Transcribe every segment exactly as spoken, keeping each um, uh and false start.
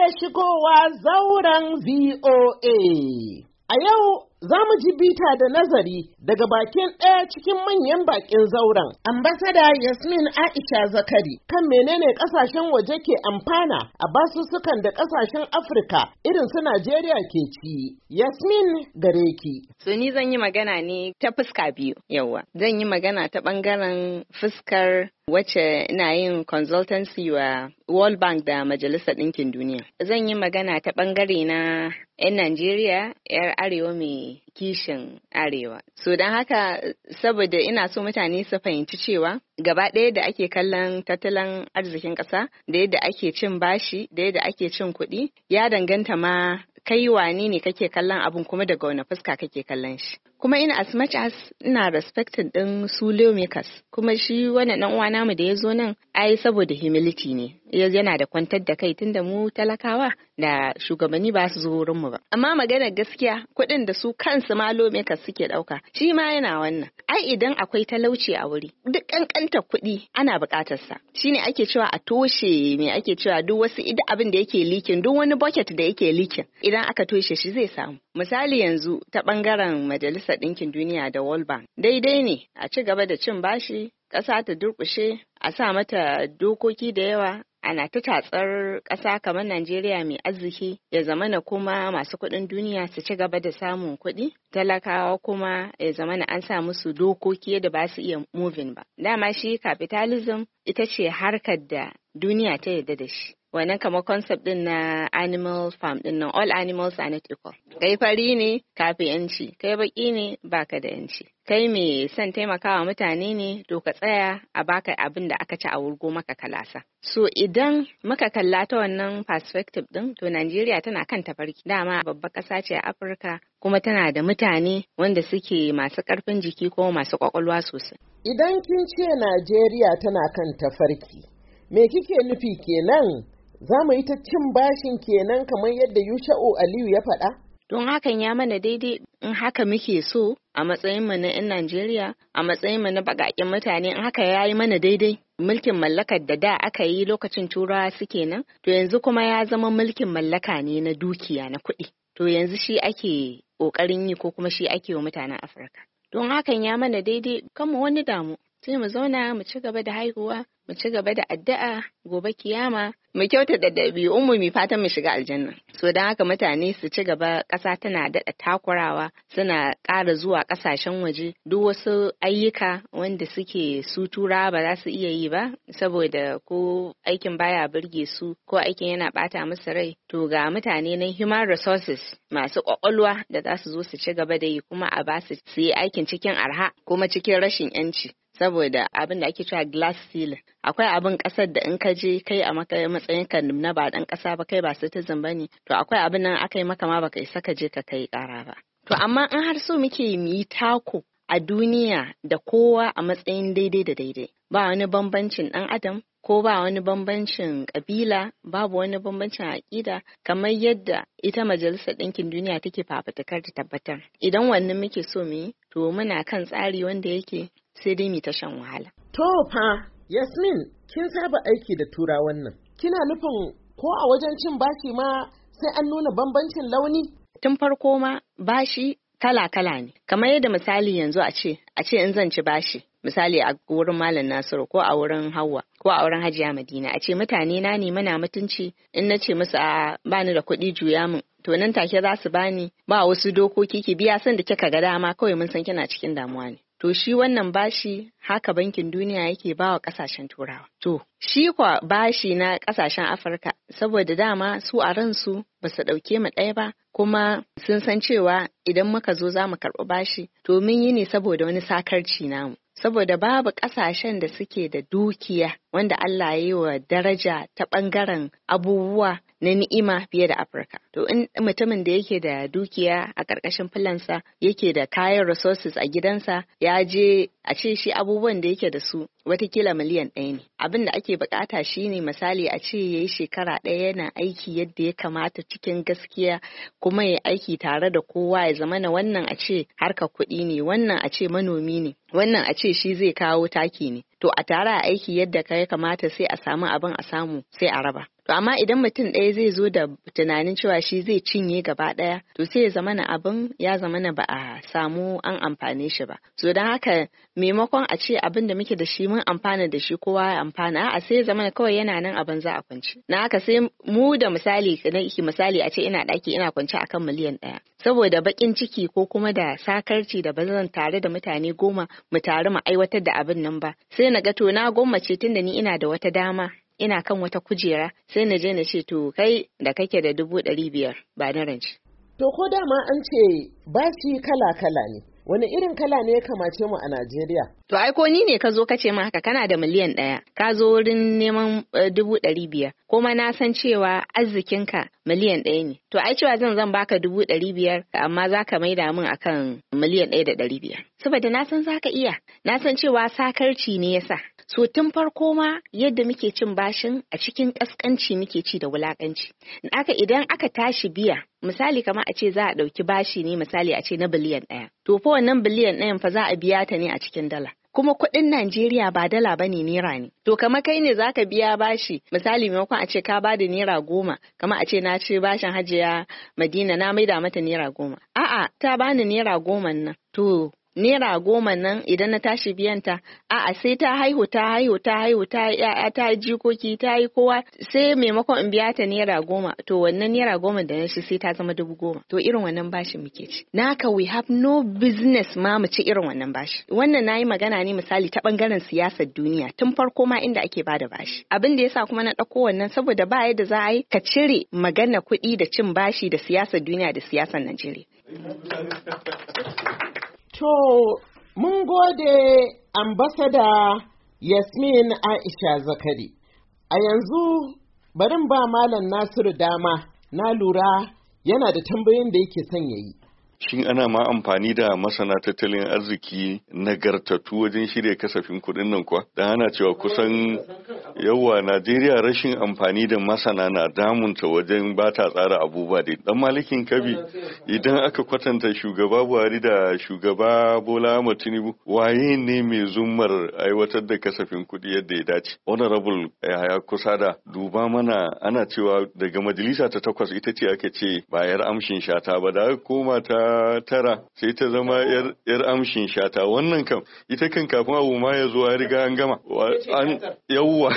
shigowa zauren V O A. A yau za mu ji bita da nazari daga bakin ɗaya cikin manyan bakin zauren, ambasada Yasmin Aisha Zakari, kan menene ƙasashen waje ke amfana a basussukan da ƙasashen Afirka irin su Najeriya ke ci. Yasmin, gare ki. So ni zan yi magana ne ta fuska biyu, yawa. Zan yi magana ta ɓangaren fuskar wacce ina yin consultancy wa World Bank da Majalisar Ɗinkin Duniya. Zan yi magana ta ɓangare na 'yan Najeriya, 'yar Arewa mai kishin Arewa. So don haka, saboda ina so mutane su fahimci cewa gaba ɗaya da ake kallon tattalin arzikin ƙasa, da yadda ake cin bashi, da yadda ake cin kuɗi, ya danganta ma kai wane ne kake kallon abun kuma daga wani fuska kake kallon shi. Kuma ina as much as ina respected ɗin su lawmakers, kuma shi wannan ɗan uwa namu da ya zo nan ai saboda humility ne, yana da kwantar da kai tunda mu talakawa da shugabanni ba su zo wurin mu ba. Amma maganar gaskiya kuɗin da su kansu ma lawmakers suke ɗauka shi ma yana wannan. Ai idan akwai talauci a wuri duk ƙanƙantar kuɗi ana buƙatar sa. Shine ake cewa a toshe me ake cewa duk wasu idan abin da yake likin, duk wani bucket da yake likin idan aka toshe shi zai samu. Misali yanzu ta ɓangaren Majalisar Ɗinkin Duniya da World Bank, daidai ne a ci gaba da cin bashi, ƙasa ta durƙushe, a sa mata dokoki da yawa, ana ta tatsar ƙasa kamar Najeriya mai arziki, ya zamana kuma masu kuɗin duniya su ci gaba da samun kuɗi, talakawa kuma ya zamana an sa musu dokoki da ba su iya moving ba. Dama shi capitalism ita ce harkar da duniya ta yarda da shi. Wannan kamar concept din na animal farm din nan, all animals are not equal. Kai fari ne kafi yanci, kai baki ne baka da yanci. Kai mai son taimakawa mutane ne to ka tsaya a baka abin da aka ci a wurgo maka kalasa. So idan muka kalla ta wannan perspective din, to Najeriya tana kan tafarki. Dama babbar ƙasa ce a Afirka kuma tana da mutane wanda suke masu ƙarfin jiki ko masu ƙwaƙwalwa sosai. Idan kin ce Najeriya tana kan tafarki, me kike nufi kenan? Za mu yi ta cin bashin kenan kamar yadda Yusha'u Aliyu ya faɗa? Don hakan ya mana daidai in haka muke so a matsayinmu na 'yan Najeriya, a matsayinmu na baƙaƙen mutane, in haka ya yi mana daidai. Mulkin mallakar da da aka yi lokacin Turawa suke nan, to yanzu kuma ya zama mulkin mallaka ne na dukiya na kuɗi. To yanzu shi ake ƙoƙarin yi ko kuma shi ake wa mutanen Afirka. Don hakan ya mana daidai, kan mu wani damu. Sai mu zauna mu ci gaba da haihuwa, mu ci gaba da addu'a, gobe kiyama mu kyauta da ɗabi'un mu mi fatan mu shiga aljanna. So don haka mutane su ci gaba, ƙasa tana daɗa takurawa, suna ƙara zuwa ƙasashen waje, duk wasu ayyuka wanda suke su tura ba za su iya yi ba saboda ko aikin baya burge su ko aikin yana ɓata musu rai, to ga mutane na human resources masu ƙwaƙwalwa da za su zo su ci gaba da yi kuma a ba su su yi aikin cikin arha kuma cikin rashin 'yanci. Saboda abin da ake cewa glass ceiling, akwai abin ƙasar da in ka je kai a matsayin ka na ba ɗan ƙasa ba, kai ba citizen ba ne, to akwai abin nan aka yi maka ma baka isa ka je ka kai ƙara ba. To amma in har so muke mu yi tako a duniya da kowa a matsayin daidai da daidai, ba wani bambancin ɗan adam ko ba wani bambancin ƙabila, babu wani bambancin aƙida, kamar yadda ita Majalisar Ɗinkin Duniya take fafutukar ta tabbatar. Idan wannan muke so mu yi, to muna kan tsari wanda yake sai dai mu ta shan wahala. To fa, Yasmin, kin saba aiki da turawan nan. Kina nufin ko a wajen cin bashi ma sai an nuna bambancin launi? Tun farko ma bashi kala-kala ne. Kamar yadda misali yanzu a ce, a ce in zan ci bashi, misali a wurin Malam Nasiru ko a wurin Hauwa ko a wurin Hajiya Madina, a ce mutane na ne muna mutunci, in na ce musu a bani da kuɗi juya min, to nan take za su bani, ba wasu dokoki ki biya san da kika ga dama, kawai mun san kina cikin damuwa ne. To shi wannan bashi haka Bankin Duniya yake ba wa ƙasashen Turawa. To shi kwa bashi na ƙasashen Afirka, saboda dama su a ransu ba su ɗauke mu ɗaya ba, kuma sun san cewa idan muka zo za mu karɓi bashi, to mun yi ne saboda wani sakarci namu. Saboda babu ƙasashen da suke da dukiya wanda Allah ya yi wa daraja ta ɓangaren abubuwa na ni'ima fiye da Afirka. To in mutumin da yake da dukiya a ƙarƙashin filansa, yake da kayan resources a gidansa, ya je a ce shi abubuwan da yake da su watakila miliyan ɗaya ne. Abin da ake bukata shine misali a ce ya yi shekara ɗaya yana aiki yadda ya kamata cikin gaskiya, kuma ya aiki tare da kowa, ya zama na wannan a ce harkar kuɗi ne, wannan a ce manomi ne, wannan a ce shi zai kawo taki ne. To a tare a aiki yadda ka ya kamata sai a samu abin a samu sai a raba. To amma idan mutum ɗaya zai zo da tunanin cewa shi zai cinye gaba ɗaya, to sai ya zama na abin ya zama na ba a samu an amfane shi ba. So don haka maimakon a ce abin da muke da shi mun amfana da shi kowa ya amfana, a sai ya zama na kawai yana nan abin za a kwanci. Na haka sai mu da misali na iki misali a ce ina ɗaki ina kwance akan miliyan ɗaya. Saboda baƙin ciki ko kuma da sakarci da ba zan tare da mutane goma mu tare mu aiwatar da abin nan ba. Sai na ga to na gwammace tun da ni ina da wata dama. Ina kan wata kujera sai na je na ce to kai da kake da dubu ɗari biyar ba na rance. To ko dama an ce bashi kala-kala ne, wani irin kala ne ya kamace mu a Najeriya? To ai ko ni ne ka zo ka ce ma haka kana da miliyan ɗaya, ka zo wurin neman uh, dubu ɗari biyar, kuma na san cewa arzikinka miliyan ɗaya ne. To ai cewa zan zan baka dubu ɗari biyar amma za ka maida min akan miliyan ɗaya da ɗari biyar. Saboda na san za ka iya, na san cewa sakarci ne yasa. So tun farko ma yadda muke cin bashin a cikin ƙasƙanci muke ci da wulaƙanci. Aka idan aka tashi biya, misali kamar a ce za a ɗauki bashi ne misali a ce na biliyan ɗaya. To fa wannan biliyan ɗayan fa za a biya ta ne a cikin dala. Kuma kuɗin Najeriya ba dala ba ne naira ne. To kamar kai ne zaka biya bashi misali maimakon a ce ka bada naira goma, kamar a ce na ce bashin Hajiya Madina na maida mata naira goma. A'a ta bani naira goma nan. To Naira goma nan idan na tashi biyanta, a'a sai ta haihu ta haihu ta haihu ta ya'ya ta jikoki ta yi kowa sai maimakon in biya ta naira goma, to wannan naira goma da na shi sai ta zama dubu goma. To irin wannan bashin muke ci. Naka we have no business ma mu ci irin wannan bashi. Wannan nayi magana ne misali ta bangaren siyasar duniya tun farko ma inda ake bada bashi. Abin da yasa kuma na ɗauko wannan saboda ba yadda za a yi ka cire magana kuɗi da cin bashi da siyasar duniya da siyasar Najeriya. To, mun gode ambasada Yasmin Aisha Zakari. A yanzu barin ba Malam Nasiru dama, na lura yana da tambayoyin da yake son yayi. Shin ana ma amfani da masana tattalin arziki nagartattu wajen shirya kasafin kuɗin nan kuwa? Da ana cewa kusan yawa Najeriya rashin amfani da masana na damunta wajen ba ta tsara abubuwa da dan malikin kabi idan aka kwatanta shugaba Buhari da shugaba Bola Ahmed Tinubu waye ne mai zummar aiwatar da kasafin kuɗi yadda ya dace? Honorable Yahaya kusa da duba mana ana cewa daga majalisa ta takwas ita ce aka ce ba yar amshin shata ba da koma ta tara sai ta zama yar, yar amshin shata wannan kam ita kan kafin abu ma ya zo a riga an gama an yawwa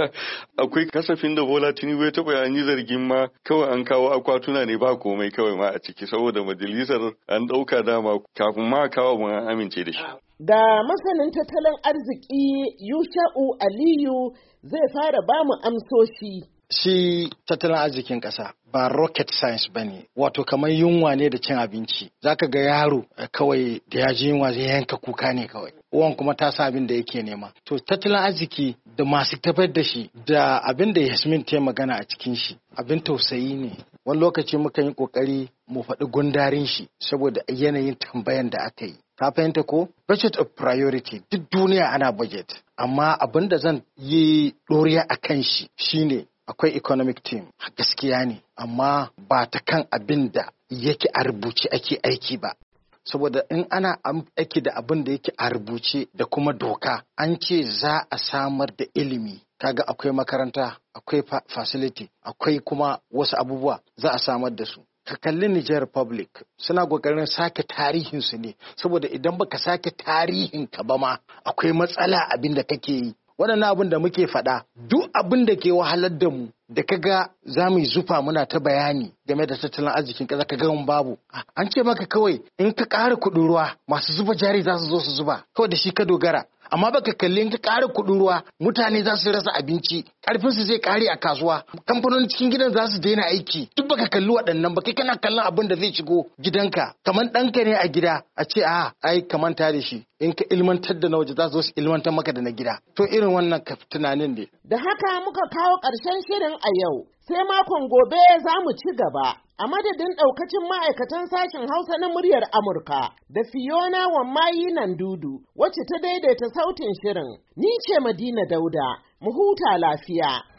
akwai kasafin da Bola Tinubu ya taɓa an yi zargin ma kawai an kawo akwatuna ne ba komai kawai ma a ciki saboda majalisar an ɗauka dama kafin ma kawo mun an amince da shi. Da masanin tattalin arziki Yusha'u Aliyu zai fara ba mu amsoshi. Shi tattalin arzikin ƙasa ba rocket science ba ne, wato kamar yunwa ne da cin abinci. Za ka ga yaro kawai da ya ji yunwa zai yanka kuka ne kawai. Uwan kuma ta sa abin da yake nema. To tattalin arziki da masu tabbatar da shi da abin da Yasmin ta magana a cikin shi abin tausayi ne. Wani lokaci muka yi ƙoƙari mu faɗi gundarin shi saboda yanayin tambayan da aka yi. Ka fahimta ko? Budget of priority duk duniya ana budget. Amma abin da zan yi ɗoriya a kan shi shine akwai economic team gaskiya ne amma ba ta kan abin da yake a rubuce ake aiki ba saboda in ana aiki da abin da yake a rubuce da kuma doka an ce za a samar da ilimi kaga akwai makaranta akwai facility akwai kuma wasu abubuwa za a samar da su ka kalli Niger Republic suna kokarin sake tarihinsu ne saboda idan baka sake tarihin ka ba ma akwai matsala abin da kake yi. Waɗannan abin da muke faɗa duk abin da ke wahalar da mu da kaga za mu yi zufa muna ta bayani game da tattalin arzikin ƙasa ka gan babu an ce maka kawai in ka ƙara kuɗin ruwa masu zuba jari za su zo su zuba kawai da shi ka dogara amma baka kalli in ka ƙara kuɗin ruwa mutane za su rasa abinci ƙarfin su zai ƙare a kasuwa kamfanonin cikin gidan za su daina aiki duk baka kalli waɗannan ba kai kana kallon abin da zai shigo gidanka kamar ɗanka ne a gida a ce a ai ka manta da shi in ka ilmantar da na waje za su zo su ilmantar maka da na gida to irin wannan ka tunanin ne. Da haka muka kawo ƙarshen shirin a yau sai makon gobe za mu ci gaba. A madadin ɗaukacin ma'aikatan sashen Hausa na muryar Amurka da Fiona Wammayi Nandudu wacce ta daidaita sautin shirin, ni ce Madina Dauda, mu huta lafiya.